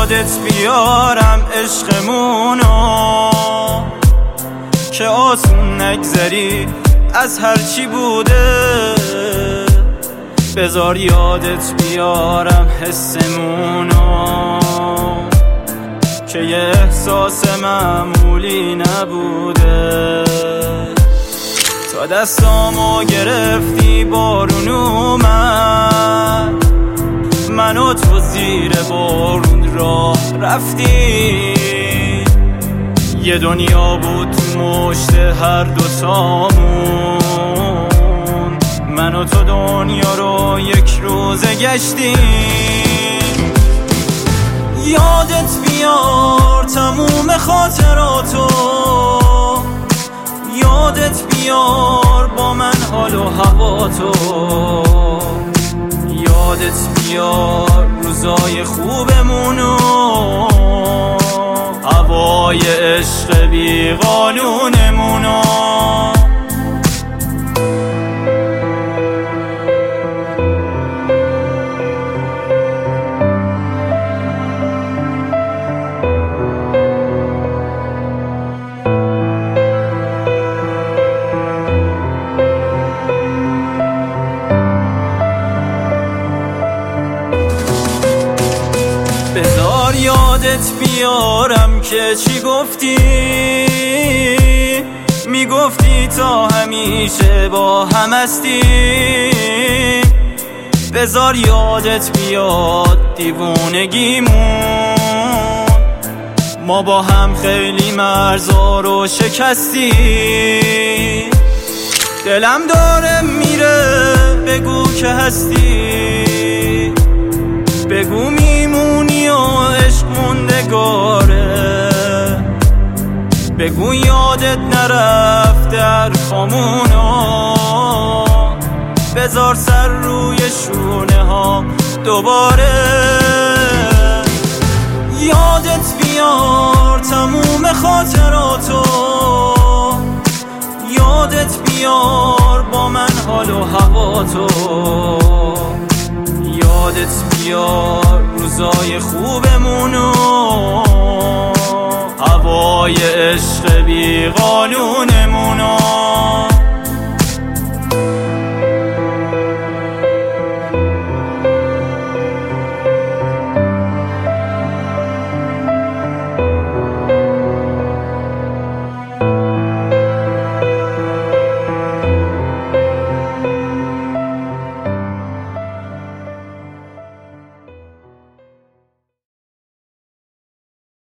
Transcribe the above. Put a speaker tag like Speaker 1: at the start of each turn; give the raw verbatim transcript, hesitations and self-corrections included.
Speaker 1: یادت بیارم عشقمونو که آسون نگذری از هرچی بوده. بذار یادت بیارم حسمونو که یه احساس معمولی نبوده. تا دستامو گرفتی بارون اومد، من و تو زیر بارون راه رفتی. یه دنیا بود تو مشت هر دوتامون، من و تو دنیا رو یک روزه گشتیم. یادت بیار تموم خاطراتو، یادت بیار با من حال و هواتو، یادت بیار روزای خوبمونو، هوای عشق بی قانونمونو. بذار یادت بیارم که چی گفتی، میگفتی تا همیشه با هم هستی. بذار یادت بیاد دیوونگیمون، ما با هم خیلی مرزا رو شکستی. دلم داره میره بگو که هستی، بگو میمونی و عشق موندگاره، بگو یادت نرفته حرفامونو. بذار سر روی شونه ها دوباره، یادت بیار تموم خاطراتو، یادت بیار با من حال و هواتو، یادت بیار روزای خوبمونو، هوای عشق بی قانونمونو.